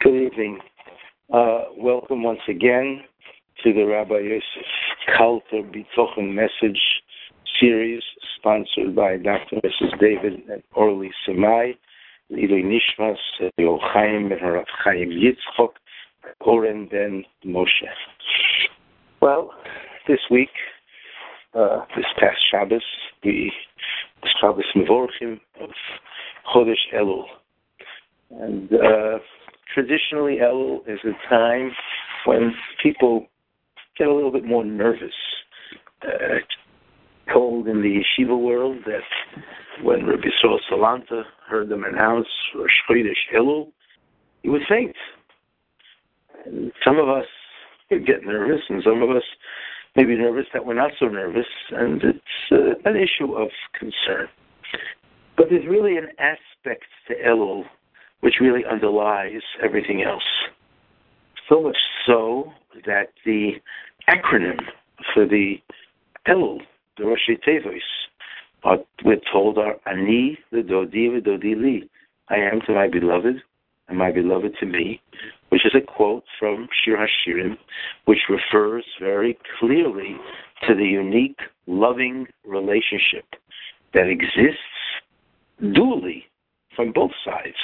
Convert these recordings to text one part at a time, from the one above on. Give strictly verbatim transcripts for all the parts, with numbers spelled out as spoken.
Good evening. Uh, welcome once again to the Rabbi Yosef Kalter Bitochen Message series, sponsored by Doctor and Missus David and Orly Semai, Lili Nishmas, Yochaim and Harav Chaim Yitzchok, Oren Ben Moshe. Well, this week, uh, this past Shabbos, the Shabbos Mevorchim of Chodesh Elul. And uh, traditionally, Elul is a time when people get a little bit more nervous. Uh, told in the yeshiva world that when Rabbi Yisrael Salanta heard them announce Rosh Chodesh Elul, he would faint. And some of us would get nervous, and some of us may be nervous that we're not so nervous, and it's uh, an issue of concern. But there's really an aspect to Elul which really underlies everything else. So much so that the acronym for the Elul, the Rosh Tevos, are, we're told are Ani L'Dodi V'Dodi Li. I am to my beloved, and my beloved to me, which is a quote from Shir HaShirim, which refers very clearly to the unique, loving relationship that exists dually from both sides.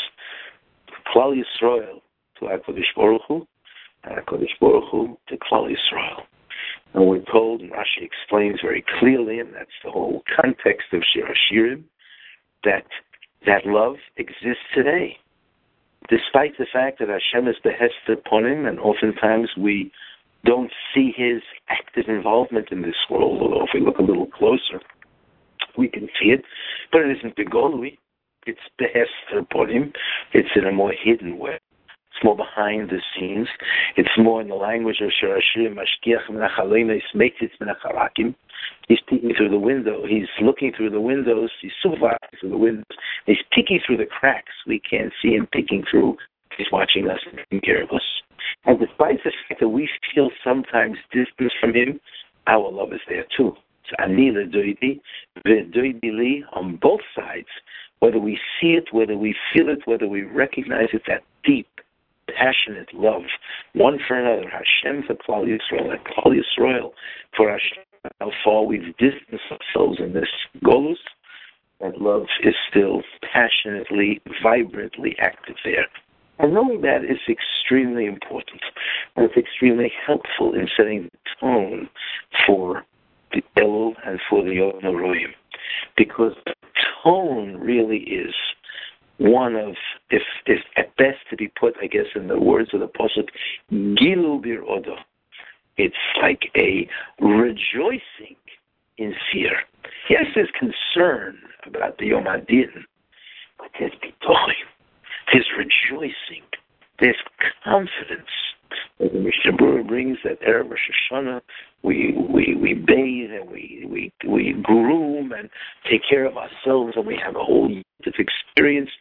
Klal Yisrael to HaKadosh Baruch Hu, and HaKadosh Baruch Hu to Klal Yisrael. And we're told, and Rashi explains very clearly, and that's the whole context of Shir HaShirim, that that love exists today. Despite the fact that Hashem is behesed upon him, and oftentimes we don't see his active involvement in this world, although if we look a little closer, we can see it, but it isn't begolui. It's behest upon him. It's in a more hidden way. It's more behind the scenes. It's more in the language of Shir HaShirim, Mashkiach Menachaleinu Ismeitzitz Menacharakim. He's peeking through the window. He's looking through the windows. He's supervising through the windows. He's peeking through the cracks. We can't see him peeking through. He's watching us and taking care of us. And despite the fact that we feel sometimes distance from him, our love is there too. It's Ani L'Doidi V'Doidi Li on both sides. Whether we see it, whether we feel it, whether we recognize it, that deep, passionate love, one for another, Hashem for Klal Yisrael, and Klal Yisrael for Hashem, how far we've distanced ourselves in this golus, that love is still passionately, vibrantly active there. And knowing that is extremely important, and it's extremely helpful in setting the tone for the Elul and for the Yom HaRoyim, because the tone really is one of, if, if at best to be put, I guess, in the words of the Pasuk, Gilu Bir Odo. It's like a rejoicing in fear. Yes, there's concern about the Yom HaDin, but there's bitochim, there's rejoicing, there's confidence. As the Mishnah Berurah brings that Erev Rosh Hashanah, we we we bathe and we, we we groom and take care of ourselves, and we have a whole year of experience.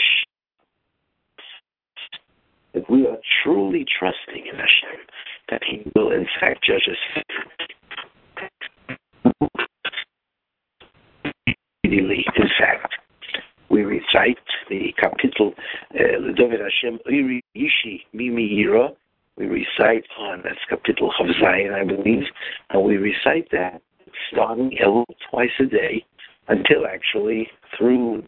That we are truly trusting in Hashem, that He will in fact judge us. In fact, we recite the kapitel L'Dovid Hashem Iri Yishi Mimi Yira. We recite on, that's Kapitel Chav Zayin, I believe, and we recite that starting Elul twice a day until actually through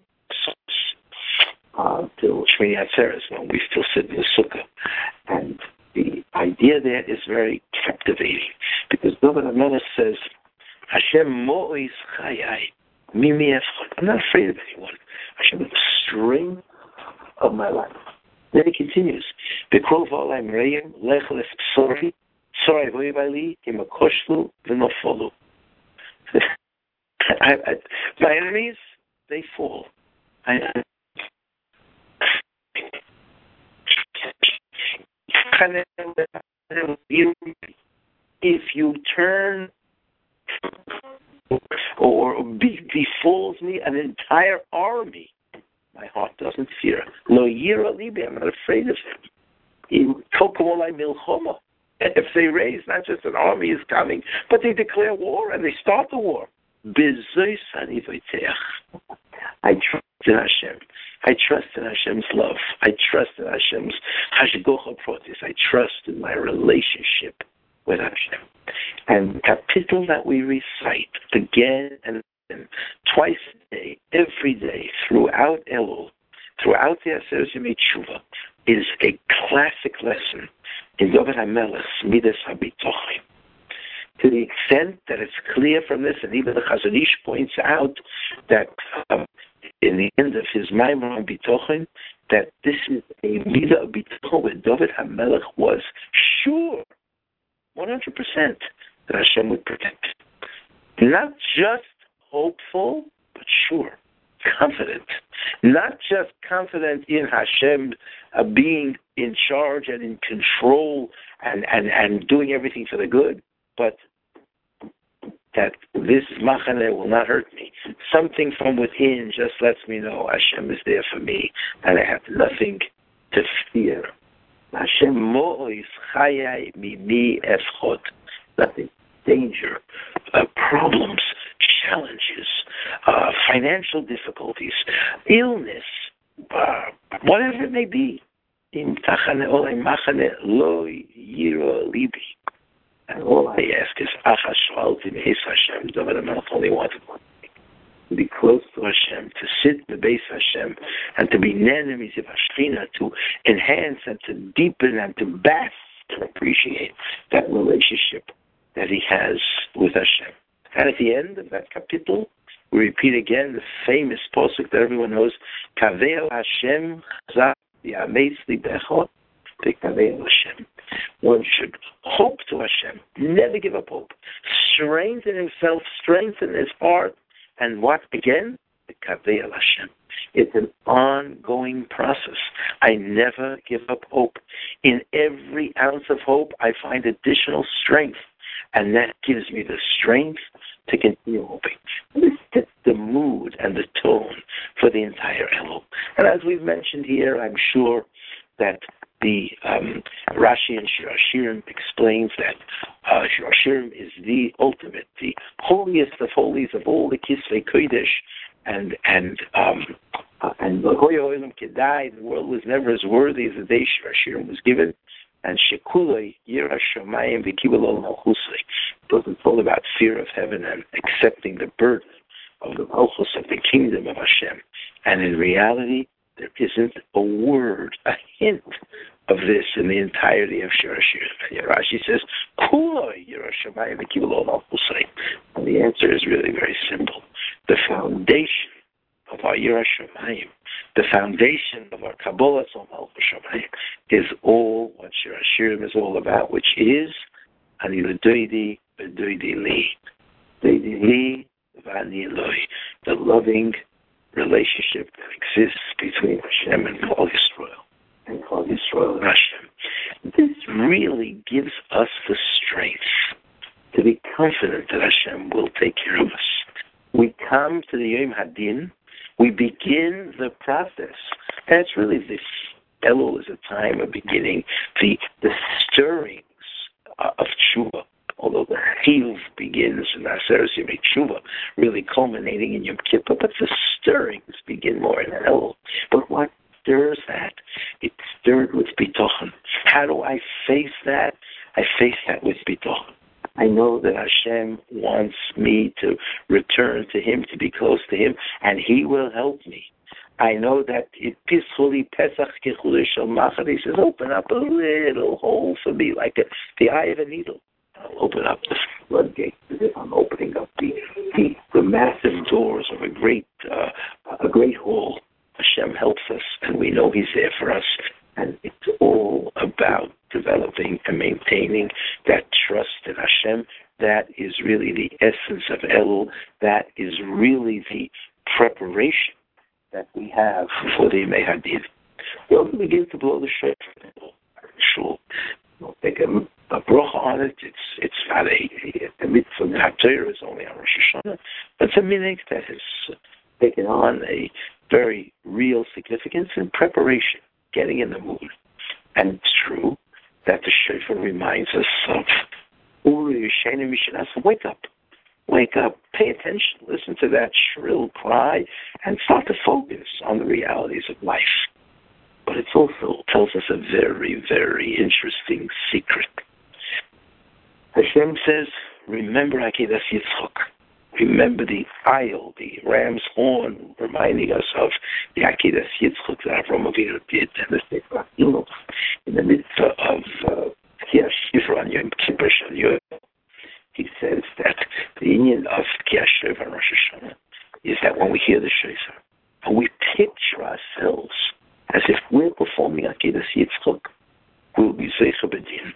uh, till Shmini Atzeres, when we still sit in the sukkah. And the idea there is very captivating, because David HaMelech says, Hashem mo'is chayai, mimi efchot. I'm not afraid of anyone. Hashem is the strength of my life. Then he continues, B'krov ha'olam re'im lech lef psori, psori voy bali, imakoshlu v'nofolu. My enemies, they fall. I, if you turn or be, befalls me an entire army, my heart doesn't fear. No yira libi, I'm not afraid of him. If they raise, not just an army is coming, but they declare war and they start the war. I trust in Hashem. I trust in Hashem's love. I trust in Hashem's hashgacha protis. I trust in my relationship with Hashem. And the kapitel that we recite again and again, twice a day, every day, throughout Elul, throughout the Aseret Yemei Tshuva, is a classic lesson in David HaMelech's Midas HaBitochim. To the extent that it's clear from this, and even the Chazon Ish points out that um, in the end of his Maimon on Bitochim, that this is a Midah of Bitochim where David HaMelech was sure, one hundred percent, that Hashem would protect him. Not just hopeful, but sure, confident. Not just confident in Hashem uh, being in charge and in control and, and, and doing everything for the good, but that this machane will not hurt me. Something from within just lets me know Hashem is there for me and I have nothing to fear. Hashem mo'ois chayai mimi efchot. Nothing. Danger, uh, problems, challenges, uh, financial difficulties, illness, uh, whatever it may be. Im tachane olay machane lo yiro libi. And all I ask is, Achashvalti Beis Hashem. David HaMelech only wanted one thing: to be close to Hashem, to sit in the Beis Hashem, and to be nenemis of Hashchina, to enhance and to deepen and to bask and appreciate that relationship that he has with Hashem. And at the end of that kapitel, we repeat again the famous posuk that everyone knows: Kaveh Hashem Chazak Yameis Libechot V'Kaveh Hashem. One should hope to Hashem, never give up hope, strengthen himself, strengthen his heart, and what again? The Kaveh Hashem. It's an ongoing process. I never give up hope. In every ounce of hope, I find additional strength, and that gives me the strength to continue hoping. This sets the mood and the tone for the entire Elul. And as we've mentioned here, I'm sure that the um, Rashi and Shir Hashirim explains that uh, Shir Hashirim is the ultimate, the holiest of holies of all the Kisvei Kodesh, and and um, uh, and the Olam Kedai, the world was never as worthy as the day Shir Hashirim was given. And Shekulei Yira Shamayim V'Kibul Malchusei. It's all about fear of heaven and accepting the burden of the Malchus of the kingdom of Hashem. And in reality, there isn't a word, a hint of this in the entirety of Shir Hashirim. Rashi says, Kulei Yira Shamayim V'Kibul Malchusei. And the answer is really very simple. The foundation of our Yira Shamayim, the foundation of our Kabbalah Malchus Shamayim, is all what Shir Hashirim is all about, which is Ani L'Doidi V'Doidi Li. Doidi Li V'Ani Eloi. The loving relationship that exists between Hashem and Klal Yisrael, and Klal Yisrael and Hashem. This really gives us the strength to be confident that Hashem will take care of us. We come to the Yom Hadin, we begin the process, and it's really this Elul is a time of beginning the the stirrings uh, of tshuva. Although the chiyuv begins in Aseret Yemei Tshuva, really culminating in Yom Kippur, but the stirrings begin more in Elul. But what stirs that? It's stirred with bitochen. How do I face that? I face that with bitochen. I know that Hashem wants me to return to Him, to be close to Him, and He will help me. I know that it peacefully Pesach Kechudesh Shel Machar. He says, open up a little hole for me, like a, the eye of a needle. I'll open up the floodgate as if I'm opening up the, the, the massive doors of a great uh, a great hall. Hashem helps us, and we know He's there for us. And it's all about developing and maintaining that trust in Hashem. That is really the essence of Elul. That is really the preparation that we have for the Yemei Hadin. We also begin to blow the shofar. Sure, we'll take a, a bracha on it. It's it's not a, a mitzvah. The Torah is only on Rosh Hashanah. It's a minhag that has taken on a very real significance in preparation, getting in the mood. And it's true that the shofar reminds us of Uri Yishenu Mishnasa. Wake up. Wake up. Pay attention. Listen to that shrill cry and start to focus on the realities of life. But it also tells us a very, very interesting secret. Hashem says, remember Akedas Yitzchok. Remember the aisle, the ram's horn, reminding us of the Akedas Yitzchok that Avraham Avinu did in the Sefer HaChinuch, in the midst of Tkiya Shifra on Yom Kippur Shal Yom. He says that the union of Tkiya Shofar and Rosh Hashanah is that when we hear the Shofar, and we picture ourselves as if we're performing Akedas Yitzchok, we'll be Zeicha B'din.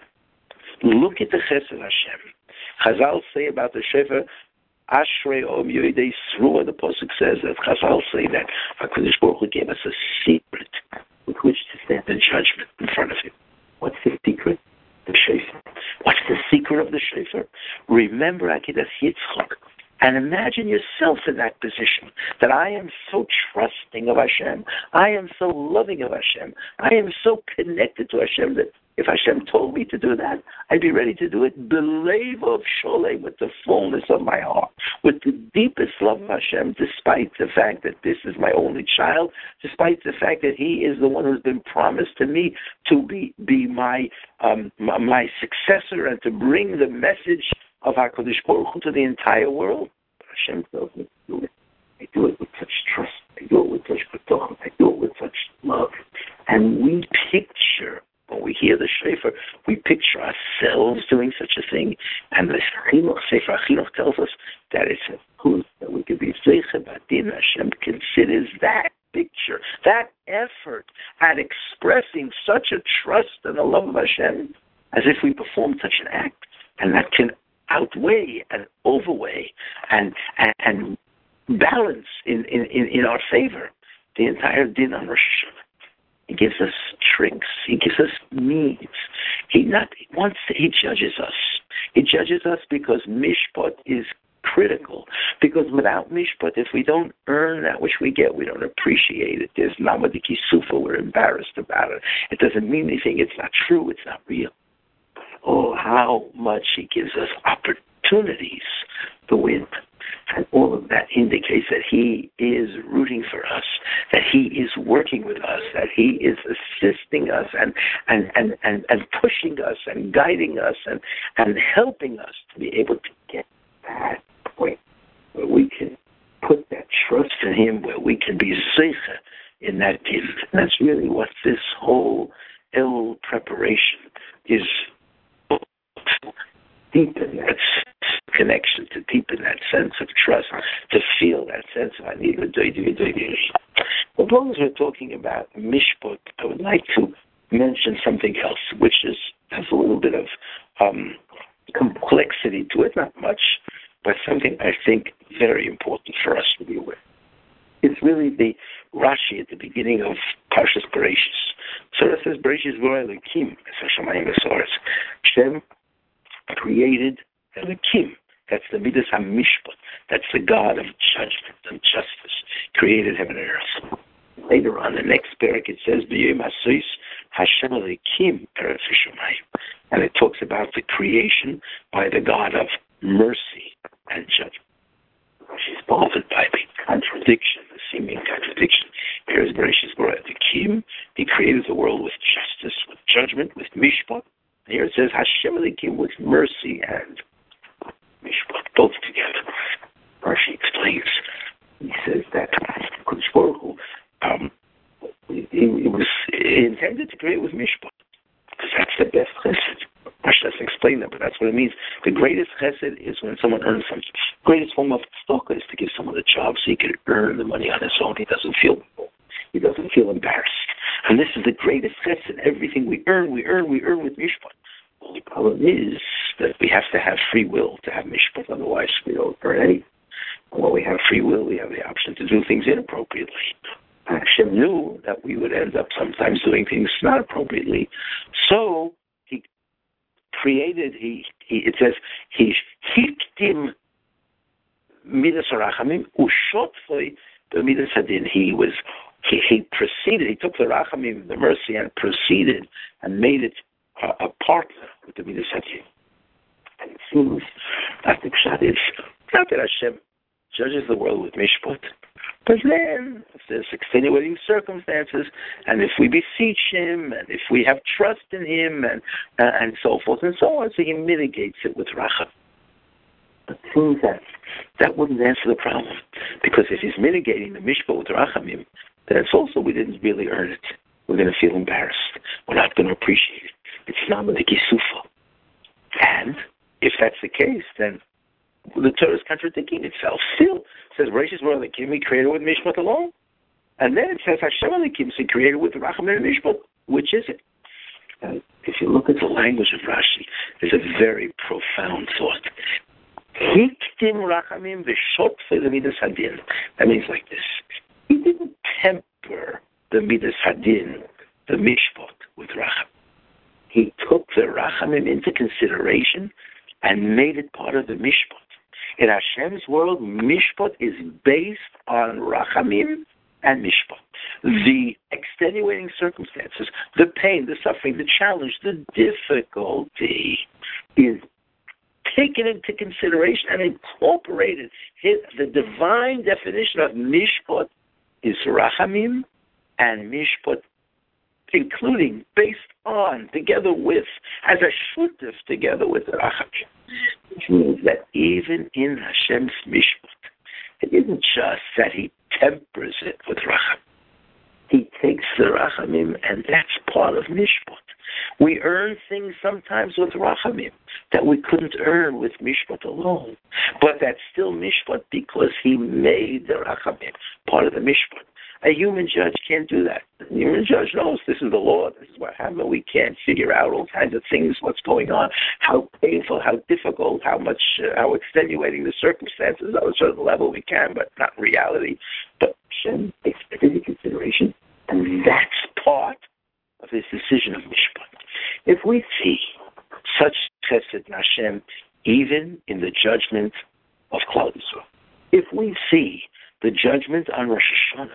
Look at the Chesed Hashem. Chazal say about the Shofar, Ashrei Om Yoidei Sruah, the Pasuk says that Chazal say that HaKadosh Baruch Hu gave us a secret with which to stand in judgment in front of Him. What's the secret? The Shofar. What's the secret of the Shofar? Remember Akedas Yitzchok. And imagine yourself in that position, that I am so trusting of Hashem, I am so loving of Hashem, I am so connected to Hashem that if Hashem told me to do that, I'd be ready to do it. Believe of Sholem, with the fullness of my heart, with the deepest love of Hashem, despite the fact that this is my only child, despite the fact that He is the one who's been promised to me to be be my um, my, my successor and to bring the message of HaKadosh Baruch Hu to the entire world. But Hashem tells me to do it. I do it with such trust. I do it with such betochen. I do it with such love. And we picture, when we hear the Shofar, we picture ourselves doing such a thing. And the Chinuch, Sefer HaChinuch tells us that it's a good that we could be Zeicha B'din. Hashem considers that picture, that effort at expressing such a trust and a love of Hashem as if we performed such an act. And that can outweigh and overweigh and and, and balance in, in, in our favor the entire din on Rosh Hashanah. He gives us tricks. He gives us needs. He not once he judges us. He judges us because mishpat is critical. Because without mishpat, if we don't earn that which we get, we don't appreciate it. There's namadiki sufa. We're embarrassed about it. It doesn't mean anything. It's not true. It's not real. Oh, how much He gives us opportunities to win. And all of that indicates that He is rooting for us, that He is working with us, that He is assisting us and and, and, and, and pushing us and guiding us and, and helping us to be able to get that point where we can put that trust in Him, where we can be zeicha in that din. And that's really what this whole El preparation is. Deepen that connection, to deepen that sense of trust, to feel that sense of I need to do it. As long as we're talking about mishpat, I would like to mention something else, which is has a little bit of um, complexity to it, not much, but something I think very important for us to be aware. It's really the Rashi at the beginning of Parshas Bereshis. So it says Bereshis V'ro Elokim es hashamayim v'soretz. Hashem created Elokim. That's the Midas HaMishpat. That's the God of judgment and justice. Created heaven and earth. Later on, the next parak, it says, B'yom HaSois Hashem Elokim eretz v'shamayim. And it talks about the creation by the God of mercy and judgment. She's bothered by the contradiction, the seeming contradiction. Here is Bereshis V'ro Elokim. He created the world with justice, with judgment, with mishpat. Here it says Hashem Elokim with mercy and mishpat, both together. Rashi explains. He says that Kodesh Baruch Hu, um, it, it was intended to create with mishpat, because that's the best chesed. Rashi doesn't explain that, but that's what it means. The greatest chesed is when someone earns something. The greatest form of tzedakah is to give someone a job so he can earn the money on his own. He doesn't feel he doesn't feel embarrassed. And this is the greatest chesed. Everything we earn, we earn, we earn with mishpat. The only problem is that we have to have free will to have mishpat, otherwise we don't earn anything. And when we have free will, we have the option to do things inappropriately. Hashem knew that we would end up sometimes doing things not appropriately, so He created. He, he it says He hiktim midas harachamim ushotfoi b'midas hadin. He was he, he proceeded. He took the rachamim, the mercy, and proceeded and made it a, a partner with the midas hadin. And it seems that the pshat is not that Hashem judges the world with mishpat, But then, if there's extenuating circumstances, and if we beseech him, and if we have trust in him, and uh, and so forth and so on, so he mitigates it with racham. But things that that wouldn't answer the problem, because if he's mitigating the mishpat with rachamim, then it's also we didn't really earn it. We're going to feel embarrassed. We're not going to appreciate it. It's not with the kisufa. And if that's the case, then the Torah is contradicting itself. Still, it says, Rishis Moralikim, he created with Mishpat alone. And then it says, Hashem Alikim, he created with Racham and Mishpat. Which is it? And if you look at the language of Rashi, there's a very profound thought. Hiktim Rachamim v'shotfe l'midas hadin. That means like this. He didn't temper the midas hadin, the Mishpat, with Racham. He took the Rachamim into consideration and made it part of the Mishpat. In Hashem's world, Mishpat is based on Rachamim and Mishpat. The extenuating circumstances, the pain, the suffering, the challenge, the difficulty is taken into consideration and incorporated. The divine definition of Mishpat is Rachamim and Mishpat, including, based on, together with, as a shutuf, together with Rachamim. Which means that even in Hashem's mishpat, it isn't just that he tempers it with racham. He takes the rachamim, and that's part of mishpat. We earn things sometimes with rachamim that we couldn't earn with mishpat alone. But that's still mishpat because he made the rachamim part of the mishpat. A human judge can't do that. A human judge knows this is the law, this is what happened. We can't figure out all kinds of things, what's going on, how painful, how difficult, how much, uh, how extenuating the circumstances. On a certain level we can, but not in reality. But Hashem takes it into consideration, and that's part of his decision of Mishpat. If we see such chesed in Hashem, even in the judgment of Klal Yisrael, if we see the judgment on Rosh Hashanah,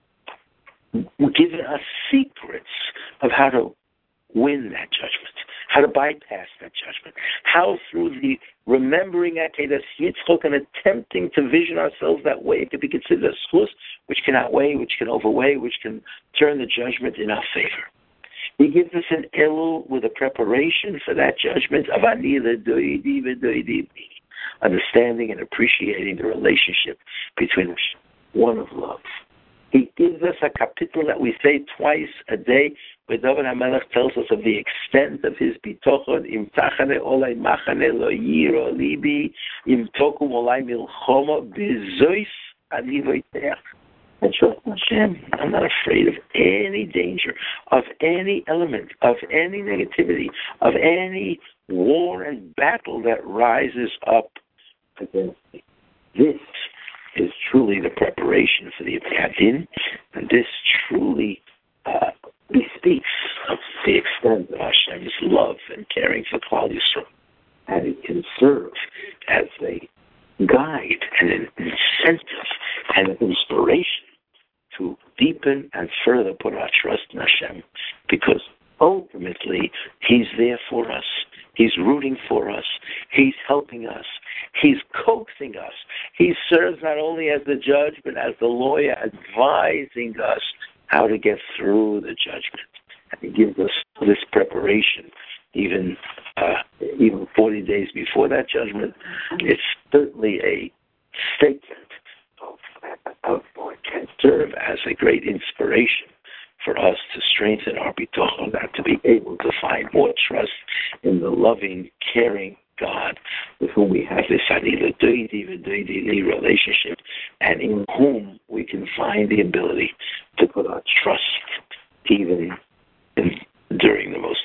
giving us secrets of how to win that judgment, how to bypass that judgment, how through the remembering Akedas Yitzchok and attempting to vision ourselves that way, it could be considered a schus, which can outweigh, which can overweigh, which can turn the judgment in our favor. He gives us an elul with a preparation for that judgment of anila doidi v'doidi, understanding and appreciating the relationship between us, one of love. He gives us a kapitel that we say twice a day, where David HaMelech tells us of the extent of his bitochon. Im tachane olay machane lo yiro libi, im tokum olay milchoma bezois ani voiteach. I trust Hashem. I'm not afraid of any danger, of any element, of any negativity, of any war and battle that rises up against me. This is truly the preparation for the Yadin, and this truly uh, bespeaks of the extent of Hashem's love and caring for Klal Yisrael, and it can serve as a guide and an incentive and an inspiration to deepen and further put our trust in Hashem, because ultimately He's there for us. He's rooting for us. He's helping us. He's coaxing us. He serves not only as the judge, but as the lawyer, advising us how to get through the judgment. And he gives us this preparation, even uh, even forty days before that judgment. It's certainly a statement of, of what can serve as a great inspiration for us to strengthen our bitochon, and to be able to find more trust in the loving, caring God with whom we have this anila doidi v'doidi relationship, and in whom we can find the ability to put our trust even in, during the most